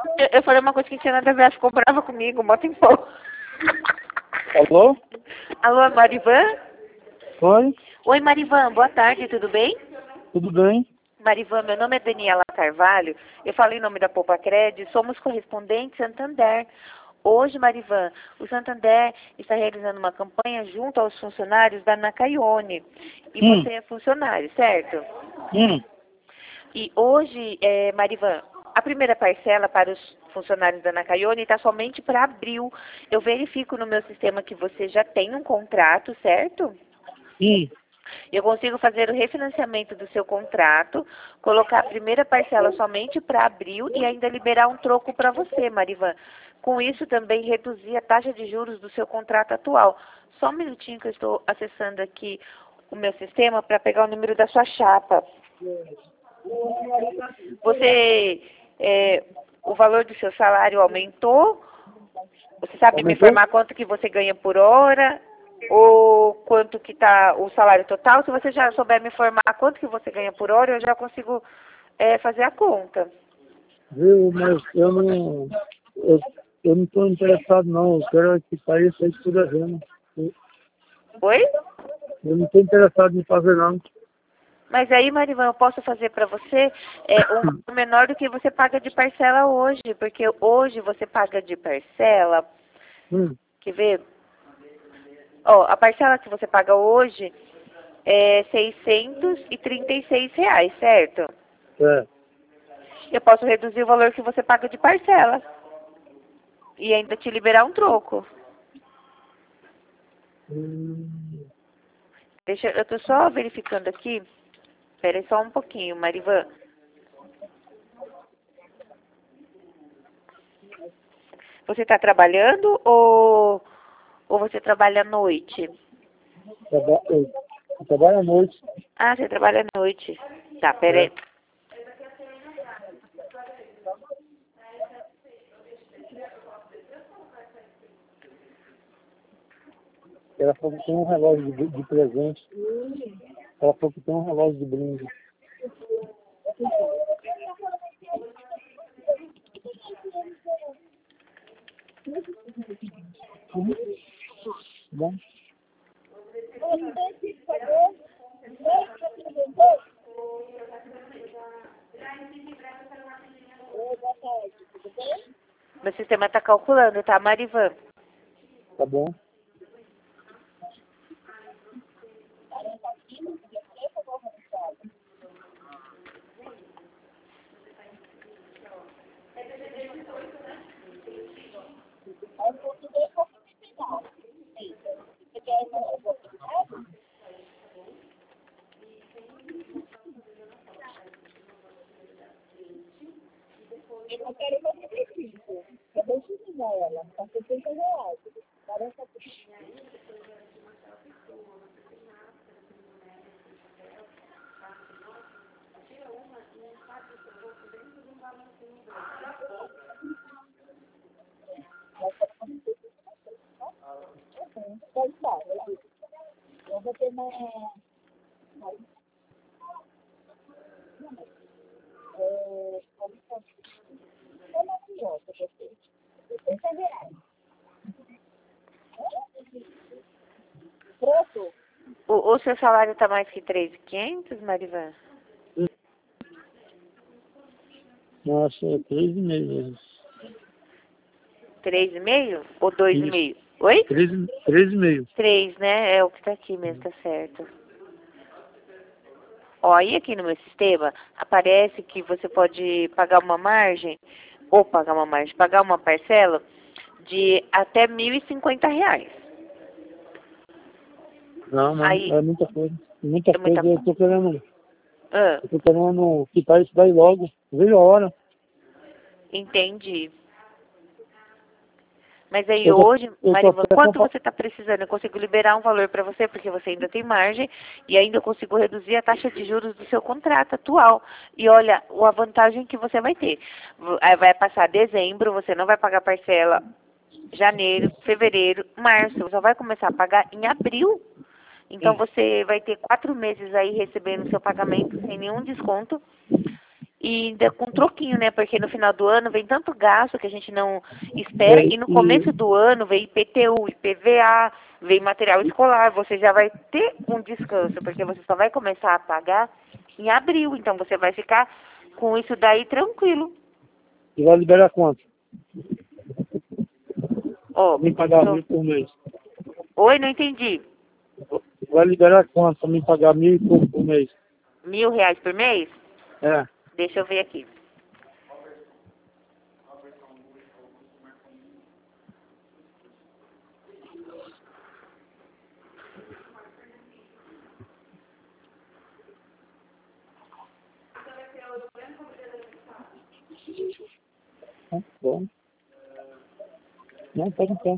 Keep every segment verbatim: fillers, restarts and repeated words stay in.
Eu, eu falei uma coisa que tinha nada a ver, ela ficou brava comigo, bota em pau. Alô? Alô, Marivan? Oi? Oi, Marivan, boa tarde, tudo bem? Tudo bem? Marivan, meu nome é Daniela Carvalho, eu falo em nome da Poupa Crédito, somos correspondentes Santander. Hoje, Marivan, o Santander está realizando uma campanha junto aos funcionários da Nakayone. E Hum. você é funcionário, certo? Hum. E hoje, é, Marivan, a primeira parcela para os funcionários da Nakayone está somente para abril. Eu verifico no meu sistema que você já tem um contrato, certo? Hum. Eu consigo fazer o refinanciamento do seu contrato, colocar a primeira parcela somente para abril e ainda liberar um troco para você, Marivan. Com isso, também reduzir a taxa de juros do seu contrato atual. Só um minutinho que eu estou acessando aqui o meu sistema para pegar o número da sua chapa. Você, é, o valor do seu salário aumentou? Você sabe me Aumentou? informar quanto que você ganha por hora? Ou quanto que está o salário total? Se você já souber me informar quanto que você ganha por hora, eu já consigo é, fazer a conta. Viu, mas eu não... Eu, eu não estou interessado, não. Eu quero que pareça isso tudo devendo. Eu, Oi? eu não estou interessado em fazer, não. Mas aí, Marivan, eu posso fazer para você é, um valor menor do que você paga de parcela hoje, porque hoje você paga de parcela, Hum. quer ver? Ó, a parcela que você paga hoje é seiscentos e trinta e seis reais, certo? É. Eu posso reduzir o valor que você paga de parcela e ainda te liberar um troco. Hum. Deixa, eu tô só verificando aqui. Espera aí só um pouquinho, Marivan. Você está trabalhando ou, ou você trabalha à noite? Traba- Eu, eu trabalho à noite. Ah, você trabalha à noite. Tá, pera É. aí. Ela falou que tem um relógio de, de presente. Ela falou que tem um relógio de brinde. Uhum. Bom. Meu sistema está calculando, tá, Marivan? Tá bom. O, o seu salário tá mais que três mil e quinhentos, Marivan? Nossa, é três e meio mesmo. Três e meio ou dois e Isso. meio? Oi? Três, e- três e meio. Três, né? É o que tá aqui mesmo, tá certo. Ó, aí aqui no meu sistema aparece que você pode pagar uma margem, ou pagar uma margem, pagar uma parcela de até mil e cinquenta reais. Não, mas Aí, é muita coisa. Muita é muita... coisa. Eu tô querendo, Ah, eu tô querendo quitar isso daí logo. Veja a hora. entendi. Mas aí Eu tô, hoje, eu tô Marivan, até quanto compa- você está precisando? Eu consigo liberar um valor para você, porque você ainda tem margem, e ainda consigo reduzir a taxa de juros do seu contrato atual. E olha, a vantagem que você vai ter. V- aí vai passar dezembro, você não vai pagar parcela, janeiro, fevereiro, março, você só vai começar a pagar em abril. Então você vai ter quatro meses aí recebendo seu pagamento sem nenhum desconto. E ainda com troquinho, né? Porque no final do ano vem tanto gasto que a gente não espera. É, E no e, começo do ano vem I P T U, I P V A, vem material escolar. Você já vai ter um descanso, porque você só vai começar a pagar em abril. Então você vai ficar com isso daí tranquilo. e vai liberar quanto? Ó, Pra mim pagar tô- mil por mês. Oi, não entendi. Vai liberar quanto pra mim pagar mil e pouco por mês? Mil reais por mês? É. Deixa eu ver aqui. Tá bom. Não, pode então.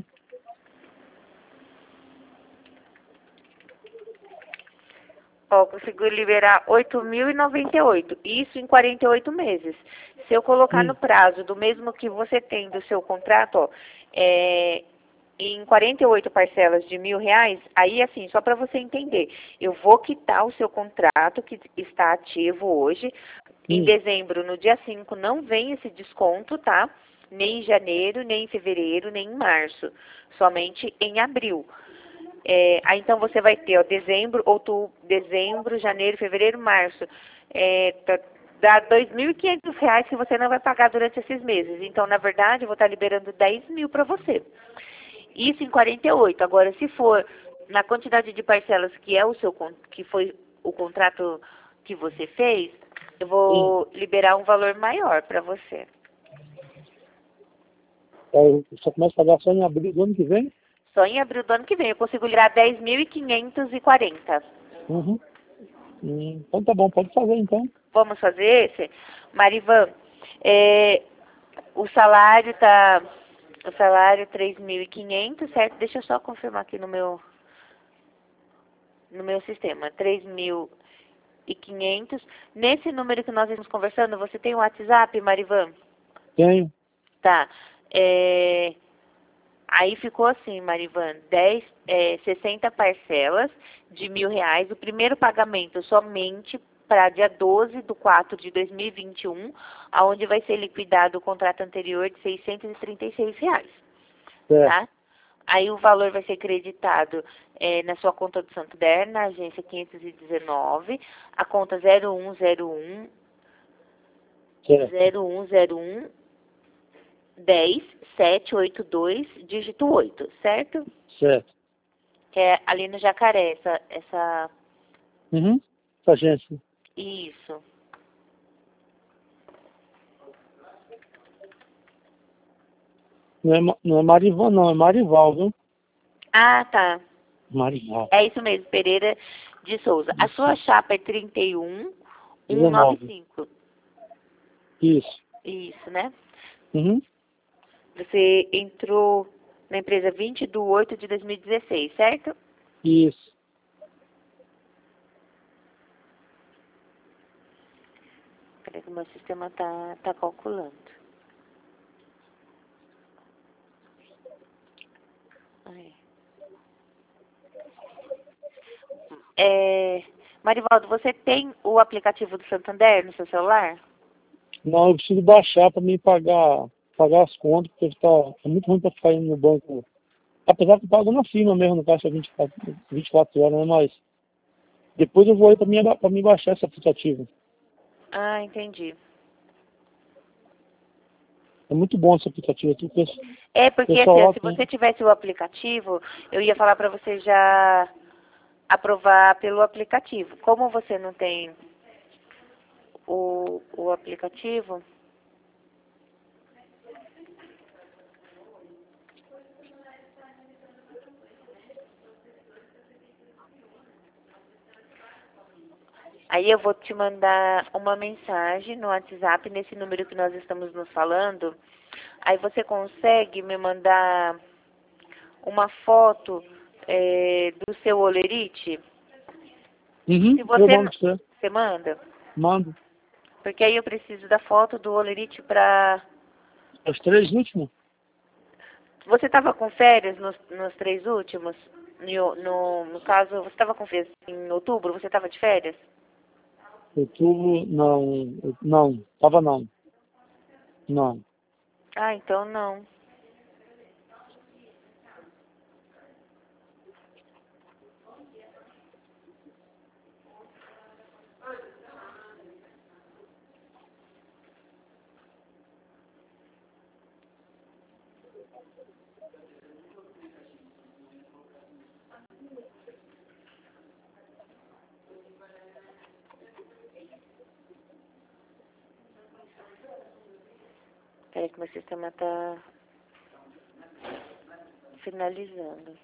Ó, consigo liberar oito mil e noventa e oito. Isso em quarenta e oito meses. Se eu colocar no Hum. prazo do mesmo que você tem do seu contrato, ó, é, em quarenta e oito parcelas de mil reais, aí assim, só para você entender, eu vou quitar o seu contrato que está ativo hoje. Em Hum. dezembro, no dia cinco, não vem esse desconto, tá? Nem em janeiro, nem em fevereiro, nem em março. Somente em abril. É, aí então você vai ter, ó, dezembro, outubro, dezembro, janeiro, fevereiro, março. É, tá- dá dois mil e quinhentos reais que você não vai pagar durante esses meses. Então, na verdade, eu vou estar liberando dez mil para você. Isso em quarenta e oito. Agora, se for na quantidade de parcelas que é o seu con- que foi o contrato que você fez, eu Sim. vou liberar um valor maior para você. Eu só começo a pagar só em abril do ano que vem? Só em abril do ano que vem eu consigo liberar dez mil quinhentos e quarenta. Uhum. Hum, então tá bom, pode fazer então. Vamos fazer esse? Marivan, é, o salário tá, o salário três mil e quinhentos, certo? Deixa eu só confirmar aqui no meu, no meu sistema. três mil e quinhentos. Nesse número que nós estamos conversando, você tem o WhatsApp, Marivan? Tenho. Tá. É, aí ficou assim, Marivan, dez, é, sessenta parcelas de mil reais. O primeiro pagamento somente para dia doze de quatro de dois mil e vinte e um, aonde vai ser liquidado o contrato anterior de seiscentos e trinta e seis reais, Certo. tá? Aí o valor vai ser creditado é, na sua conta do Santander, na agência quinhentos e dezenove, a conta zero um zero um Certo. zero um zero um dez sete oito dois, dígito oito, certo? Certo. Que é ali no Jacaré, essa, essa, Uhum. Essa gente. isso. Não é, Ma- não é Marivan, não, é Marival, viu? Ah, tá. Marival. É isso mesmo, Pereira de Souza. A Isso. sua chapa é trinta e um cento e noventa e dezenove. cinco. Isso. Isso, né? Uhum. Você entrou na empresa vinte de oito de dois mil e dezesseis, certo? Isso. Peraí que o meu sistema tá, tá calculando. Aí. É, Marivaldo, você tem o aplicativo do Santander no seu celular? Não, eu preciso baixar para mim pagar, pagar as contas, porque tá, é muito ruim para ficar indo no banco. Apesar que eu pago na firma mesmo, no caixa vinte e quatro, vinte e quatro horas, né? Mas depois eu vou aí para mim, pra mim baixar esse aplicativo. Ah, entendi. É muito bom esse aplicativo aqui, porque o É, porque assim, pessoal ó, lá se tem. você tivesse o aplicativo, eu ia falar para você já aprovar pelo aplicativo. Como você não tem o, o aplicativo, aí eu vou te mandar uma mensagem no WhatsApp, nesse número que nós estamos nos falando. Aí você consegue me mandar uma foto é, do seu olerite? Uhum, Se eu você, mando n- pra você. você manda? Mando. Porque aí eu preciso da foto do olerite para... Os três últimos? Você estava com férias nos, nos três últimos? No, no, no caso, você estava com férias em outubro? Você estava de férias? Outubro, não, não, tava não, não. Ah, então não. Peraí que meu sistema tá finalizando.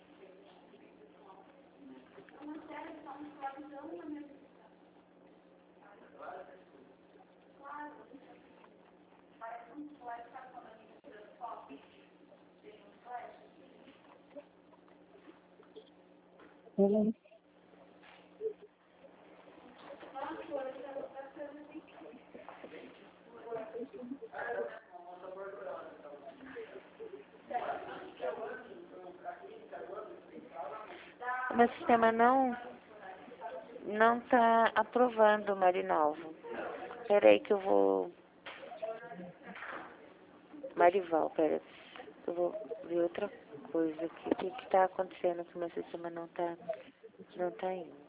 Uhum. O meu sistema não não tá aprovando, Marinovo. Peraí que eu vou... Marival, pera. Eu vou ver outra coisa aqui. O que que tá acontecendo que o meu sistema não tá, não tá indo?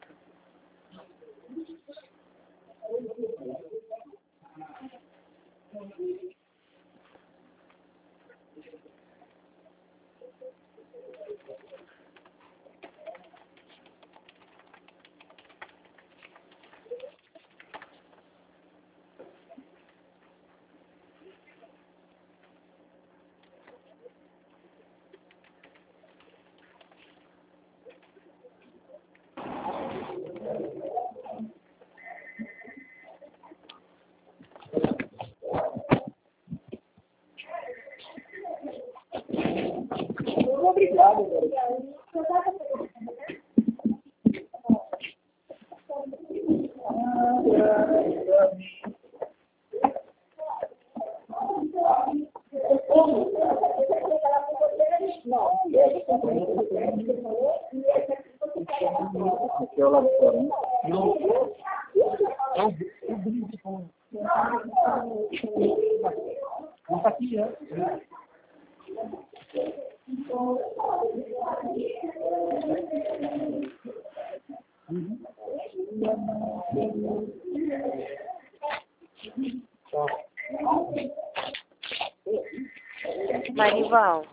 Obrigado, velho. Não tá aqui, né? Marival.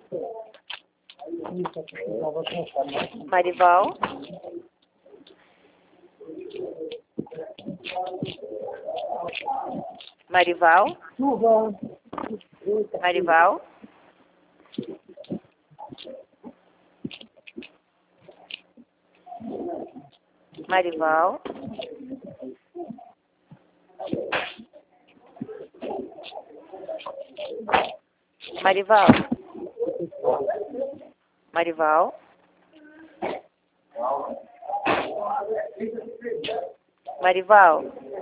Marival. Marival. Marival. Marival. Marival. Marival. Marival.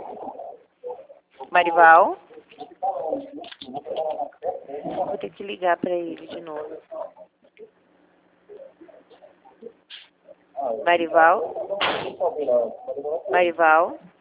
Marival. Vou ter que ligar para ele de novo. Marival. Marival.